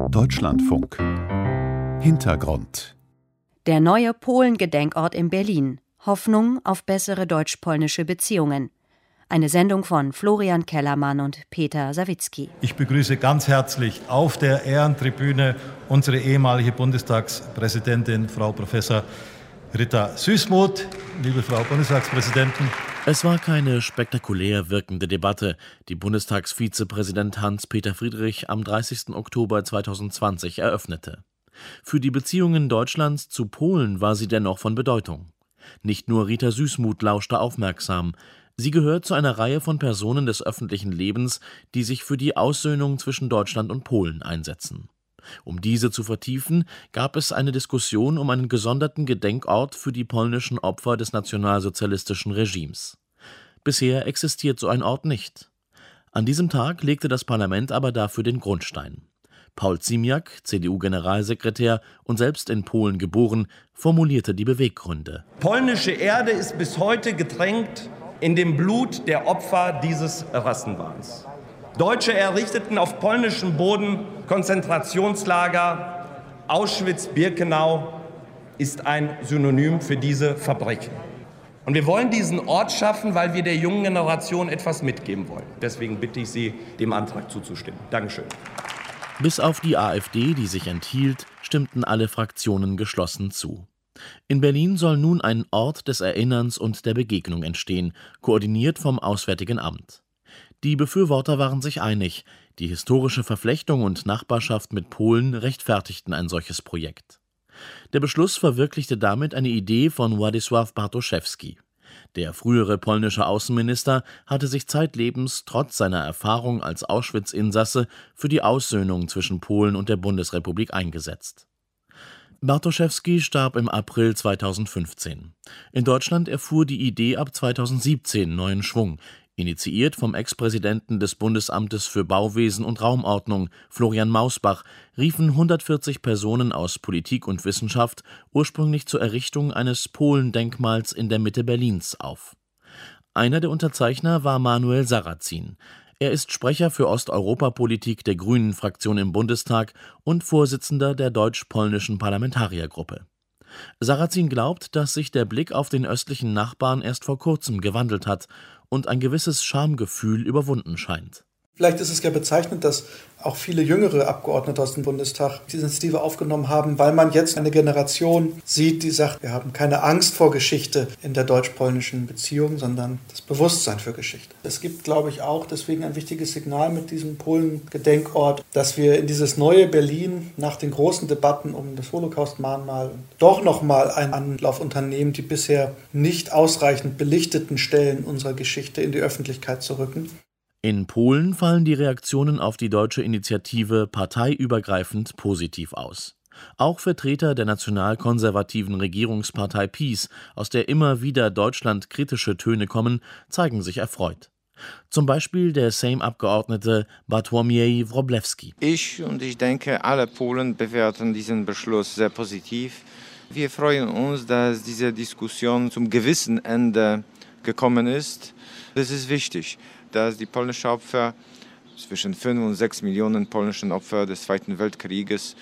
Deutschlandfunk. Hintergrund. Der neue Polen-Gedenkort in Berlin. Hoffnung auf bessere deutsch-polnische Beziehungen. Eine Sendung von Florian Kellermann und Peter Sawicki. Ich begrüße ganz herzlich auf der Ehrentribüne unsere ehemalige Bundestagspräsidentin, Frau Professor Rita Süssmuth. Liebe Frau Bundestagspräsidentin. Es war keine spektakulär wirkende Debatte, die Bundestagsvizepräsident Hans-Peter Friedrich am 30. Oktober 2020 eröffnete. Für die Beziehungen Deutschlands zu Polen war sie dennoch von Bedeutung. Nicht nur Rita Süssmuth lauschte aufmerksam. Sie gehört zu einer Reihe von Personen des öffentlichen Lebens, die sich für die Aussöhnung zwischen Deutschland und Polen einsetzen. Um diese zu vertiefen, gab es eine Diskussion um einen gesonderten Gedenkort für die polnischen Opfer des nationalsozialistischen Regimes. Bisher existiert so ein Ort nicht. An diesem Tag legte das Parlament aber dafür den Grundstein. Paul Ziemiak, CDU-Generalsekretär und selbst in Polen geboren, formulierte die Beweggründe. Polnische Erde ist bis heute getränkt in dem Blut der Opfer dieses Rassenwahns. Deutsche errichteten auf polnischem Boden Konzentrationslager. Auschwitz-Birkenau ist ein Synonym für diese Verbrechen. Und wir wollen diesen Ort schaffen, weil wir der jungen Generation etwas mitgeben wollen. Deswegen bitte ich Sie, dem Antrag zuzustimmen. Dankeschön. Bis auf die AfD, die sich enthielt, stimmten alle Fraktionen geschlossen zu. In Berlin soll nun ein Ort des Erinnerns und der Begegnung entstehen, koordiniert vom Auswärtigen Amt. Die Befürworter waren sich einig, die historische Verflechtung und Nachbarschaft mit Polen rechtfertigten ein solches Projekt. Der Beschluss verwirklichte damit eine Idee von Władysław Bartoszewski. Der frühere polnische Außenminister hatte sich zeitlebens trotz seiner Erfahrung als Auschwitz-Insasse für die Aussöhnung zwischen Polen und der Bundesrepublik eingesetzt. Bartoszewski starb im April 2015. In Deutschland erfuhr die Idee ab 2017 neuen Schwung, initiiert vom Ex-Präsidenten des Bundesamtes für Bauwesen und Raumordnung, Florian Mausbach, riefen 140 Personen aus Politik und Wissenschaft ursprünglich zur Errichtung eines Polendenkmals in der Mitte Berlins auf. Einer der Unterzeichner war Manuel Sarrazin. Er ist Sprecher für Osteuropapolitik der Grünen-Fraktion im Bundestag und Vorsitzender der deutsch-polnischen Parlamentariergruppe. Sarrazin glaubt, dass sich der Blick auf den östlichen Nachbarn erst vor kurzem gewandelt hat und ein gewisses Schamgefühl überwunden scheint. Vielleicht ist es ja bezeichnend, dass auch viele jüngere Abgeordnete aus dem Bundestag diese Initiative aufgenommen haben, weil man jetzt eine Generation sieht, die sagt, wir haben keine Angst vor Geschichte in der deutsch-polnischen Beziehung, sondern das Bewusstsein für Geschichte. Es gibt, glaube ich, auch deswegen ein wichtiges Signal mit diesem Polen-Gedenkort, dass wir in dieses neue Berlin nach den großen Debatten um das Holocaust-Mahnmal doch nochmal einen Anlauf unternehmen, die bisher nicht ausreichend belichteten Stellen unserer Geschichte in die Öffentlichkeit zu rücken. In Polen fallen die Reaktionen auf die deutsche Initiative parteiübergreifend positiv aus. Auch Vertreter der nationalkonservativen Regierungspartei PiS, aus der immer wieder deutschlandkritische Töne kommen, zeigen sich erfreut. Zum Beispiel der Sejm-Abgeordnete Bartłomiej Wróblewski. Ich denke, alle Polen bewerten diesen Beschluss sehr positiv. Wir freuen uns, dass diese Diskussion zum gewissen Ende gekommen ist. Das ist wichtig, dass die polnischen Opfer, zwischen 5 und 6 Millionen polnischen Opfer des Zweiten Weltkrieges,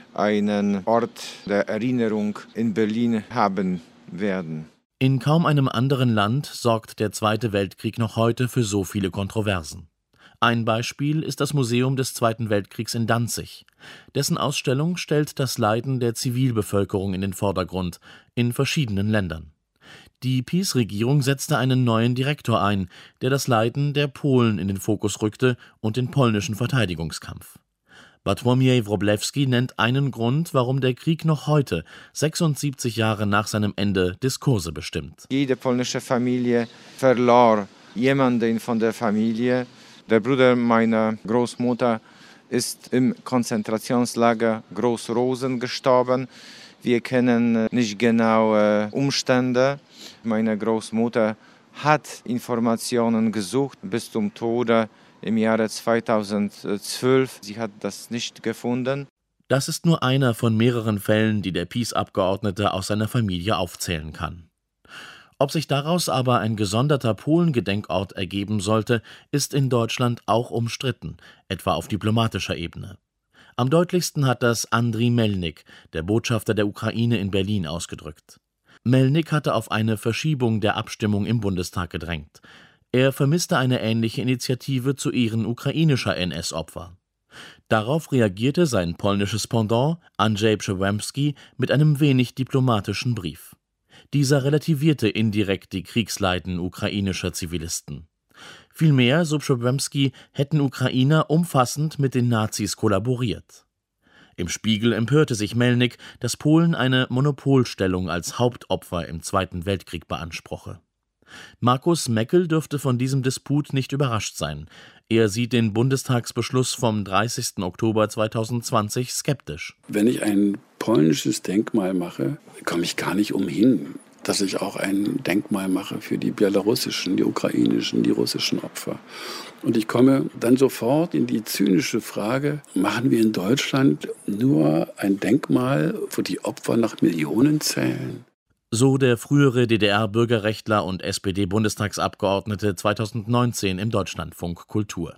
einen Ort der Erinnerung in Berlin haben werden. In kaum einem anderen Land sorgt der Zweite Weltkrieg noch heute für so viele Kontroversen. Ein Beispiel ist das Museum des Zweiten Weltkriegs in Danzig. Dessen Ausstellung stellt das Leiden der Zivilbevölkerung in den Vordergrund, in verschiedenen Ländern. Die PiS-Regierung setzte einen neuen Direktor ein, der das Leiden der Polen in den Fokus rückte und den polnischen Verteidigungskampf. Bartłomiej Wróblewski nennt einen Grund, warum der Krieg noch heute, 76 Jahre nach seinem Ende, Diskurse bestimmt. Jede polnische Familie verlor jemanden von der Familie. Der Bruder meiner Großmutter ist im Konzentrationslager Groß-Rosen gestorben. Wir kennen nicht genaue Umstände. Meine Großmutter hat Informationen gesucht bis zum Tode im Jahre 2012. Sie hat das nicht gefunden. Das ist nur einer von mehreren Fällen, die der PiS-Abgeordnete aus seiner Familie aufzählen kann. Ob sich daraus aber ein gesonderter Polen-Gedenkort ergeben sollte, ist in Deutschland auch umstritten, etwa auf diplomatischer Ebene. Am deutlichsten hat das Andriy Melnik, der Botschafter der Ukraine in Berlin, ausgedrückt. Melnik hatte auf eine Verschiebung der Abstimmung im Bundestag gedrängt. Er vermisste eine ähnliche Initiative zu Ehren ukrainischer NS-Opfer. Darauf reagierte sein polnisches Pendant Andrzej Przewemski mit einem wenig diplomatischen Brief. Dieser relativierte indirekt die Kriegsleiden ukrainischer Zivilisten. Vielmehr, so Przewemski, hätten Ukrainer umfassend mit den Nazis kollaboriert. Im Spiegel empörte sich Melnik, dass Polen eine Monopolstellung als Hauptopfer im Zweiten Weltkrieg beanspruche. Markus Meckel dürfte von diesem Disput nicht überrascht sein. Er sieht den Bundestagsbeschluss vom 30. Oktober 2020 skeptisch. Wenn ich ein polnisches Denkmal mache, komme ich gar nicht umhin, dass ich auch ein Denkmal mache für die belarussischen, die ukrainischen, die russischen Opfer. Und ich komme dann sofort in die zynische Frage, machen wir in Deutschland nur ein Denkmal, wo die Opfer nach Millionen zählen? So der frühere DDR-Bürgerrechtler und SPD-Bundestagsabgeordnete 2019 im Deutschlandfunk Kultur.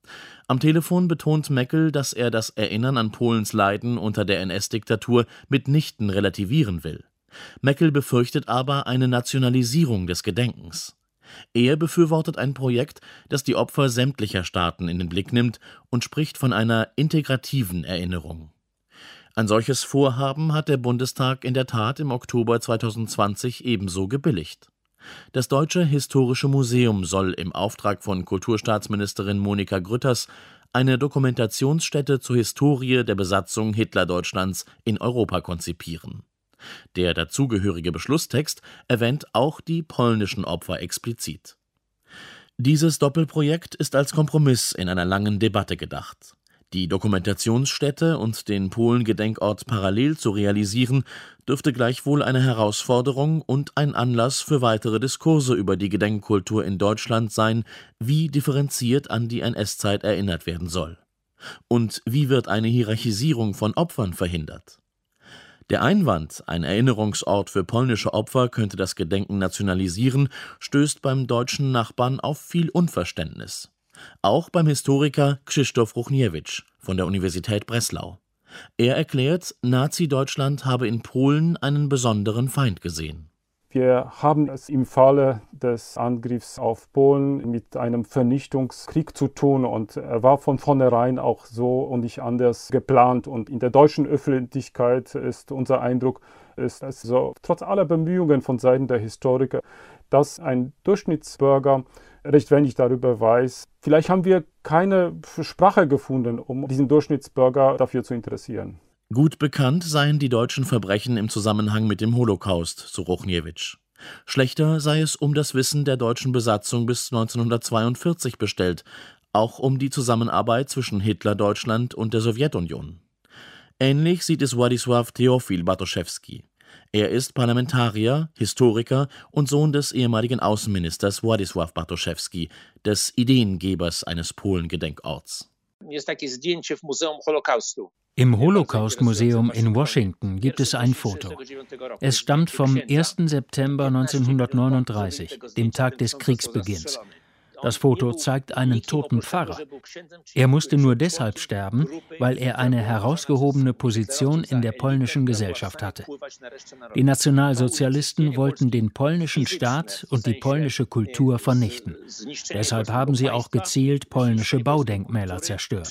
Am Telefon betont Meckel, dass er das Erinnern an Polens Leiden unter der NS-Diktatur mitnichten relativieren will. Meckel befürchtet aber eine Nationalisierung des Gedenkens. Er befürwortet ein Projekt, das die Opfer sämtlicher Staaten in den Blick nimmt und spricht von einer integrativen Erinnerung. Ein solches Vorhaben hat der Bundestag in der Tat im Oktober 2020 ebenso gebilligt. Das Deutsche Historische Museum soll im Auftrag von Kulturstaatsministerin Monika Grütters eine Dokumentationsstätte zur Historie der Besatzung Hitlerdeutschlands in Europa konzipieren. Der dazugehörige Beschlusstext erwähnt auch die polnischen Opfer explizit. Dieses Doppelprojekt ist als Kompromiss in einer langen Debatte gedacht. Die Dokumentationsstätte und den Polen-Gedenkort parallel zu realisieren, dürfte gleichwohl eine Herausforderung und ein Anlass für weitere Diskurse über die Gedenkkultur in Deutschland sein, wie differenziert an die NS-Zeit erinnert werden soll. Und wie wird eine Hierarchisierung von Opfern verhindert? Der Einwand, ein Erinnerungsort für polnische Opfer könnte das Gedenken nationalisieren, stößt beim deutschen Nachbarn auf viel Unverständnis. Auch beim Historiker Krzysztof Ruchniewicz von der Universität Breslau. Er erklärt, Nazi-Deutschland habe in Polen einen besonderen Feind gesehen. Wir haben es im Falle des Angriffs auf Polen mit einem Vernichtungskrieg zu tun und er war von vornherein auch so und nicht anders geplant. Und in der deutschen Öffentlichkeit ist unser Eindruck, ist es so, trotz aller Bemühungen von Seiten der Historiker, dass ein Durchschnittsbürger recht wenig darüber weiß. Vielleicht haben wir keine Sprache gefunden, um diesen Durchschnittsbürger dafür zu interessieren. Gut bekannt seien die deutschen Verbrechen im Zusammenhang mit dem Holocaust, so Ruchniewicz. Schlechter sei es um das Wissen der deutschen Besatzung bis 1942 bestellt, auch um die Zusammenarbeit zwischen Hitlerdeutschland und der Sowjetunion. Ähnlich sieht es Władysław Teofil Bartoszewski. Er ist Parlamentarier, Historiker und Sohn des ehemaligen Außenministers Władysław Bartoszewski, des Ideengebers eines Polen-Gedenkorts. Im Holocaust-Museum in Washington gibt es ein Foto. Es stammt vom 1. September 1939, dem Tag des Kriegsbeginns. Das Foto zeigt einen toten Pfarrer. Er musste nur deshalb sterben, weil er eine herausgehobene Position in der polnischen Gesellschaft hatte. Die Nationalsozialisten wollten den polnischen Staat und die polnische Kultur vernichten. Deshalb haben sie auch gezielt polnische Baudenkmäler zerstört.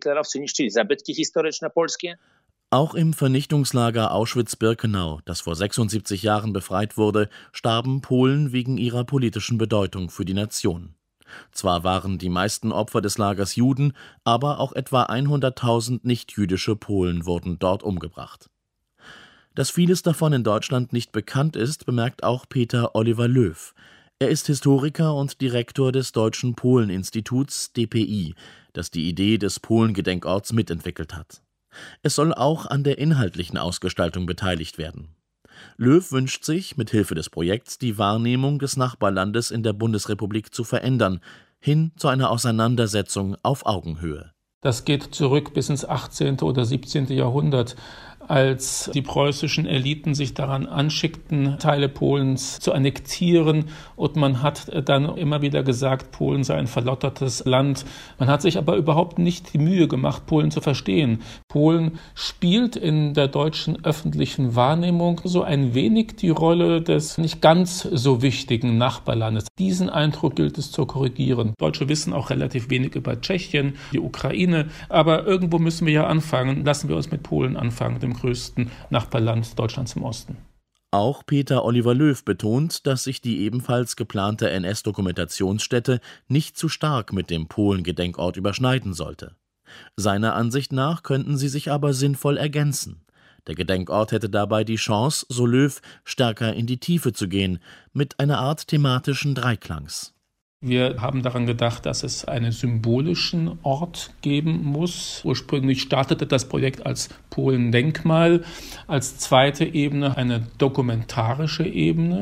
Auch im Vernichtungslager Auschwitz-Birkenau, das vor 76 Jahren befreit wurde, starben Polen wegen ihrer politischen Bedeutung für die Nation. Zwar waren die meisten Opfer des Lagers Juden, aber auch etwa 100.000 nichtjüdische Polen wurden dort umgebracht. Dass vieles davon in Deutschland nicht bekannt ist, bemerkt auch Peter Oliver Löw. Er ist Historiker und Direktor des Deutschen Polen-Instituts DPI, das die Idee des Polen-Gedenkorts mitentwickelt hat. Es soll auch an der inhaltlichen Ausgestaltung beteiligt werden. Löw wünscht sich, mit Hilfe des Projekts die Wahrnehmung des Nachbarlandes in der Bundesrepublik zu verändern, hin zu einer Auseinandersetzung auf Augenhöhe. Das geht zurück bis ins 18. oder 17. Jahrhundert, als die preußischen Eliten sich daran anschickten, Teile Polens zu annektieren. Und man hat dann immer wieder gesagt, Polen sei ein verlottertes Land. Man hat sich aber überhaupt nicht die Mühe gemacht, Polen zu verstehen. Polen spielt in der deutschen öffentlichen Wahrnehmung so ein wenig die Rolle des nicht ganz so wichtigen Nachbarlandes. Diesen Eindruck gilt es zu korrigieren. Deutsche wissen auch relativ wenig über Tschechien, die Ukraine, aber irgendwo müssen wir ja anfangen. Lassen wir uns mit Polen anfangen, dem größten Nachbarland Deutschlands im Osten. Auch Peter Oliver Löw betont, dass sich die ebenfalls geplante NS-Dokumentationsstätte nicht zu stark mit dem Polen-Gedenkort überschneiden sollte. Seiner Ansicht nach könnten sie sich aber sinnvoll ergänzen. Der Gedenkort hätte dabei die Chance, so Löw, stärker in die Tiefe zu gehen, mit einer Art thematischen Dreiklangs. Wir haben daran gedacht, dass es einen symbolischen Ort geben muss. Ursprünglich startete das Projekt als Polen-Denkmal. Als zweite Ebene eine dokumentarische Ebene,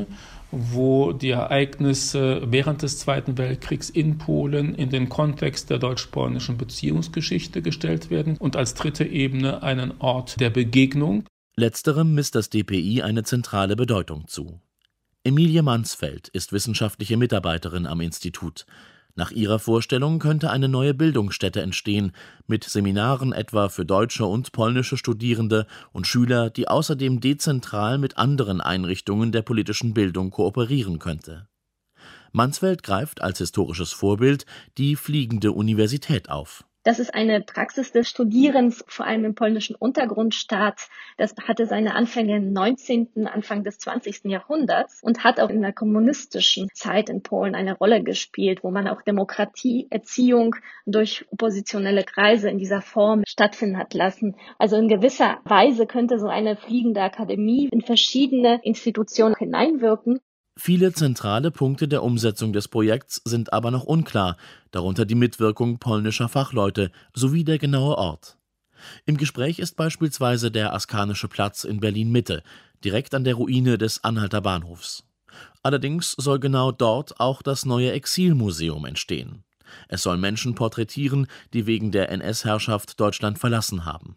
wo die Ereignisse während des Zweiten Weltkriegs in Polen in den Kontext der deutsch-polnischen Beziehungsgeschichte gestellt werden. Und als dritte Ebene einen Ort der Begegnung. Letzterem misst das DPI eine zentrale Bedeutung zu. Emilie Mansfeld ist wissenschaftliche Mitarbeiterin am Institut. Nach ihrer Vorstellung könnte eine neue Bildungsstätte entstehen, mit Seminaren etwa für deutsche und polnische Studierende und Schüler, die außerdem dezentral mit anderen Einrichtungen der politischen Bildung kooperieren könnte. Mansfeld greift als historisches Vorbild die Fliegende Universität auf. Das ist eine Praxis des Studierens, vor allem im polnischen Untergrundstaat. Das hatte seine Anfänge im 19., Anfang des 20. Jahrhunderts und hat auch in der kommunistischen Zeit in Polen eine Rolle gespielt, wo man auch Demokratieerziehung durch oppositionelle Kreise in dieser Form stattfinden hat lassen. Also in gewisser Weise könnte so eine fliegende Akademie in verschiedene Institutionen hineinwirken. Viele zentrale Punkte der Umsetzung des Projekts sind aber noch unklar, darunter die Mitwirkung polnischer Fachleute sowie der genaue Ort. Im Gespräch ist beispielsweise der Askanische Platz in Berlin-Mitte, direkt an der Ruine des Anhalter Bahnhofs. Allerdings soll genau dort auch das neue Exilmuseum entstehen. Es soll Menschen porträtieren, die wegen der NS-Herrschaft Deutschland verlassen haben.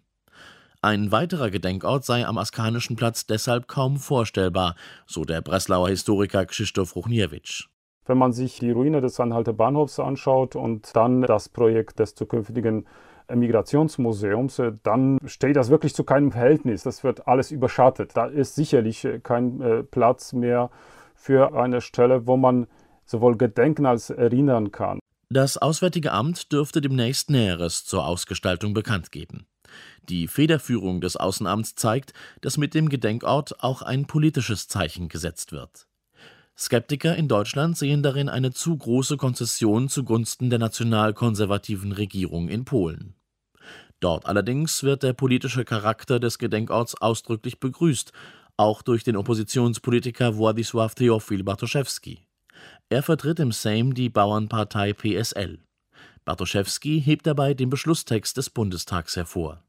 Ein weiterer Gedenkort sei am Askanischen Platz deshalb kaum vorstellbar, so der Breslauer Historiker Krzysztof Ruchniewicz. Wenn man sich die Ruine des Anhalter Bahnhofs anschaut und dann das Projekt des zukünftigen Migrationsmuseums, dann steht das wirklich zu keinem Verhältnis. Das wird alles überschattet. Da ist sicherlich kein Platz mehr für eine Stelle, wo man sowohl gedenken als erinnern kann. Das Auswärtige Amt dürfte demnächst Näheres zur Ausgestaltung bekannt geben. Die Federführung des Außenamts zeigt, dass mit dem Gedenkort auch ein politisches Zeichen gesetzt wird. Skeptiker in Deutschland sehen darin eine zu große Konzession zugunsten der nationalkonservativen Regierung in Polen. Dort allerdings wird der politische Charakter des Gedenkorts ausdrücklich begrüßt, auch durch den Oppositionspolitiker Władysław Teofil Bartoszewski. Er vertritt im Sejm die Bauernpartei PSL. Bartoszewski hebt dabei den Beschlusstext des Bundestags hervor.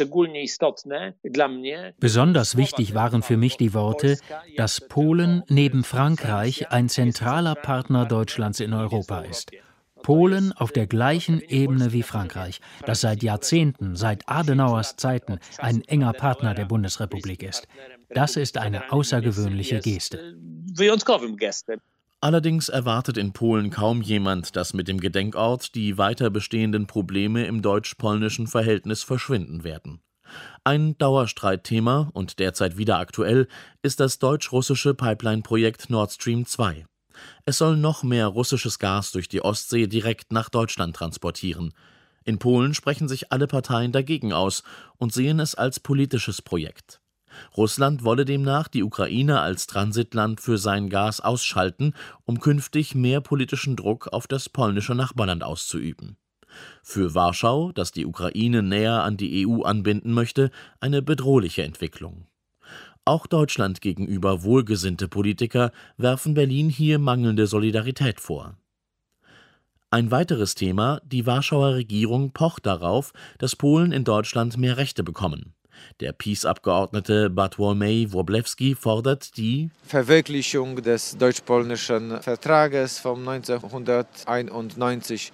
Besonders wichtig waren für mich die Worte, dass Polen neben Frankreich ein zentraler Partner Deutschlands in Europa ist. Polen auf der gleichen Ebene wie Frankreich, das seit Jahrzehnten, seit Adenauers Zeiten, ein enger Partner der Bundesrepublik ist. Das ist eine außergewöhnliche Geste. Allerdings erwartet in Polen kaum jemand, dass mit dem Gedenkort die weiter bestehenden Probleme im deutsch-polnischen Verhältnis verschwinden werden. Ein Dauerstreitthema und derzeit wieder aktuell ist das deutsch-russische Pipeline-Projekt Nord Stream 2. Es soll noch mehr russisches Gas durch die Ostsee direkt nach Deutschland transportieren. In Polen sprechen sich alle Parteien dagegen aus und sehen es als politisches Projekt. Russland wolle demnach die Ukraine als Transitland für sein Gas ausschalten, um künftig mehr politischen Druck auf das polnische Nachbarland auszuüben. Für Warschau, das die Ukraine näher an die EU anbinden möchte, eine bedrohliche Entwicklung. Auch Deutschland gegenüber wohlgesinnte Politiker werfen Berlin hier mangelnde Solidarität vor. Ein weiteres Thema: Die Warschauer Regierung pocht darauf, dass Polen in Deutschland mehr Rechte bekommen. Der PiS-Abgeordnete Bartłomiej Wróblewski fordert die Verwirklichung des deutsch-polnischen Vertrages von 1991,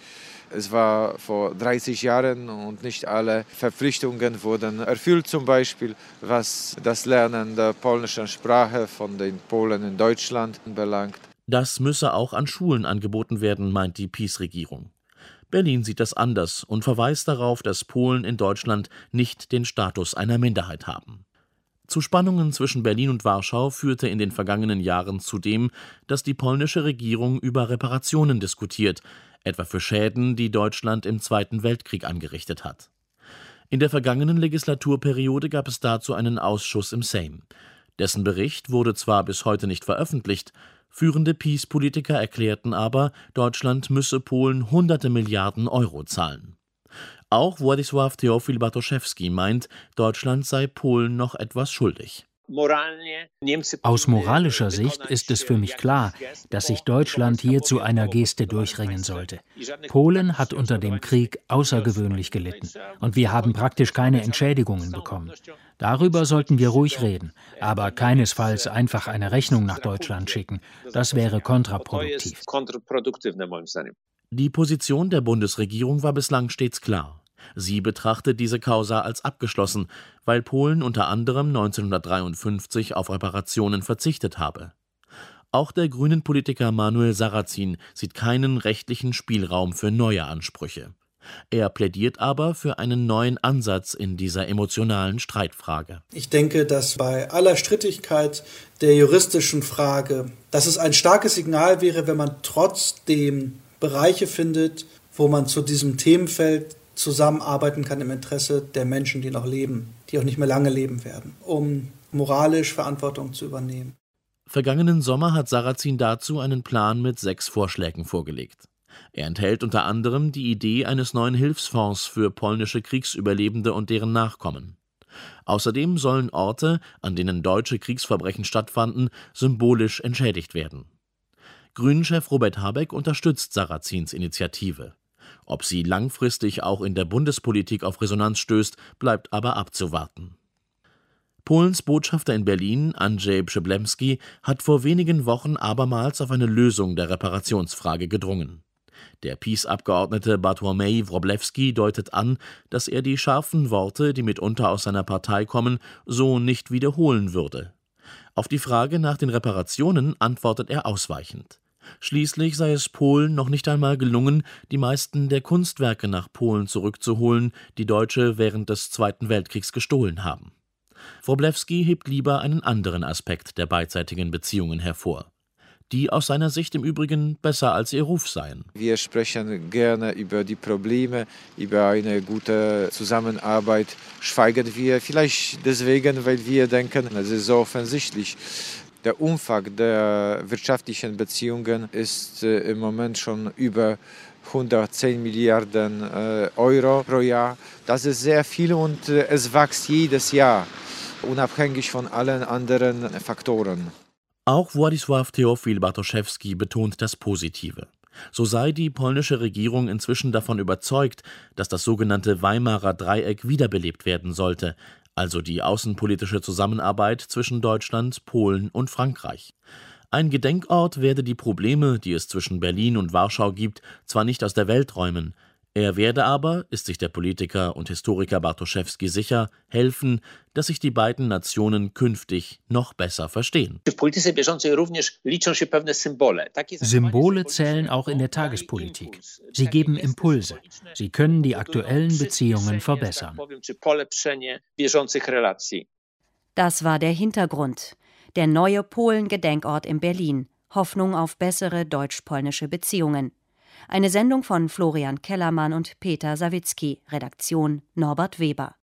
Es war vor 30 Jahren und nicht alle Verpflichtungen wurden erfüllt, zum Beispiel was das Lernen der polnischen Sprache von den Polen in Deutschland belangt. Das müsse auch an Schulen angeboten werden, meint die PiS-Regierung. Berlin sieht das anders und verweist darauf, dass Polen in Deutschland nicht den Status einer Minderheit haben. Zu Spannungen zwischen Berlin und Warschau führte in den vergangenen Jahren zudem, dass die polnische Regierung über Reparationen diskutiert, etwa für Schäden, die Deutschland im Zweiten Weltkrieg angerichtet hat. In der vergangenen Legislaturperiode gab es dazu einen Ausschuss im Sejm. Dessen Bericht wurde zwar bis heute nicht veröffentlicht, führende PiS-Politiker erklärten aber, Deutschland müsse Polen hunderte Milliarden Euro zahlen. Auch Władysław Teofil Bartoszewski meint, Deutschland sei Polen noch etwas schuldig. Aus moralischer Sicht ist es für mich klar, dass sich Deutschland hier zu einer Geste durchringen sollte. Polen hat unter dem Krieg außergewöhnlich gelitten und wir haben praktisch keine Entschädigungen bekommen. Darüber sollten wir ruhig reden, aber keinesfalls einfach eine Rechnung nach Deutschland schicken. Das wäre kontraproduktiv. Die Position der Bundesregierung war bislang stets klar. Sie betrachtet diese Causa als abgeschlossen, weil Polen unter anderem 1953 auf Reparationen verzichtet habe. Auch der Grünen-Politiker Manuel Sarrazin sieht keinen rechtlichen Spielraum für neue Ansprüche. Er plädiert aber für einen neuen Ansatz in dieser emotionalen Streitfrage. Ich denke, dass bei aller Strittigkeit der juristischen Frage, dass es ein starkes Signal wäre, wenn man trotzdem Bereiche findet, wo man zu diesem Themenfeld zusammenarbeiten kann im Interesse der Menschen, die noch leben, die auch nicht mehr lange leben werden, um moralisch Verantwortung zu übernehmen. Vergangenen Sommer hat Sarrazin dazu einen Plan mit 6 Vorschlägen vorgelegt. Er enthält unter anderem die Idee eines neuen Hilfsfonds für polnische Kriegsüberlebende und deren Nachkommen. Außerdem sollen Orte, an denen deutsche Kriegsverbrechen stattfanden, symbolisch entschädigt werden. Grünen-Chef Robert Habeck unterstützt Sarrazins Initiative. Ob sie langfristig auch in der Bundespolitik auf Resonanz stößt, bleibt aber abzuwarten. Polens Botschafter in Berlin, Andrzej Przyblemski, hat vor wenigen Wochen abermals auf eine Lösung der Reparationsfrage gedrungen. Der PiS-Abgeordnete Bartłomiej Wróblewski deutet an, dass er die scharfen Worte, die mitunter aus seiner Partei kommen, so nicht wiederholen würde. Auf die Frage nach den Reparationen antwortet er ausweichend. Schließlich sei es Polen noch nicht einmal gelungen, die meisten der Kunstwerke nach Polen zurückzuholen, die Deutsche während des Zweiten Weltkriegs gestohlen haben. Wróblewski hebt lieber einen anderen Aspekt der beidseitigen Beziehungen hervor, die aus seiner Sicht im Übrigen besser als ihr Ruf seien. Wir sprechen gerne über die Probleme, über eine gute Zusammenarbeit. Schweigen wir vielleicht deswegen, weil wir denken, es ist so offensichtlich. Der Umfang der wirtschaftlichen Beziehungen ist im Moment schon über 110 Milliarden Euro pro Jahr. Das ist sehr viel und es wächst jedes Jahr, unabhängig von allen anderen Faktoren. Auch Władysław Teofil Bartoszewski betont das Positive. So sei die polnische Regierung inzwischen davon überzeugt, dass das sogenannte Weimarer Dreieck wiederbelebt werden sollte, also die außenpolitische Zusammenarbeit zwischen Deutschland, Polen und Frankreich. Ein Gedenkort werde die Probleme, die es zwischen Berlin und Warschau gibt, zwar nicht aus der Welt räumen, er werde aber, ist sich der Politiker und Historiker Bartoszewski sicher, helfen, dass sich die beiden Nationen künftig noch besser verstehen. Symbole zählen auch in der Tagespolitik. Sie geben Impulse. Sie können die aktuellen Beziehungen verbessern. Das war der Hintergrund. Der neue Polen-Gedenkort in Berlin. Hoffnung auf bessere deutsch-polnische Beziehungen. Eine Sendung von Florian Kellermann und Peter Sawicki, Redaktion Norbert Weber.